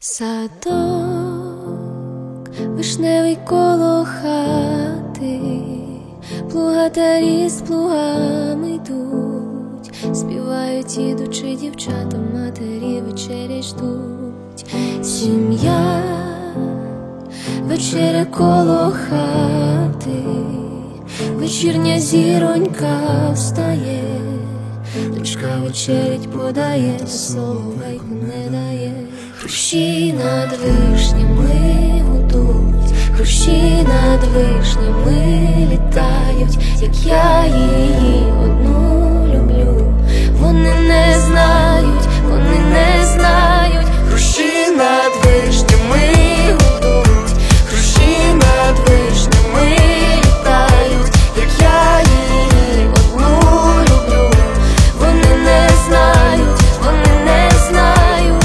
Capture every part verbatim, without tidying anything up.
Садок вишневий коло хати, плугатарі з плугами йдуть, співають, ідучи, дівчата, матері вечерять ждуть. Сім'я, вечеря коло хати, вечірня зіронька встає, дочка вечерять подає, соловейку не дає. Хрущі над вишнями гудуть, хрущі над вишнями літають, як я її одну люблю. Вони не знають, вони не знають. Хрущі над вишнями гудуть, хрущі над вишнями літають, як я її одну люблю. Вони не знають, вони не знають.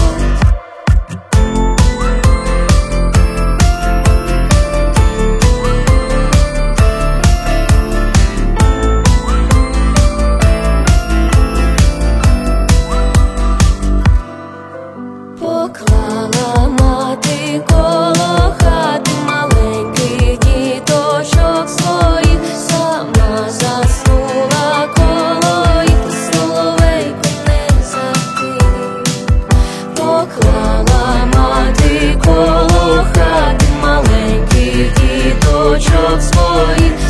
Поклала мати коло хати маленьких діточок своїх, сама заснула коло їх, соловейку не затих. Поклала мати коло хати маленьких діточок своїх,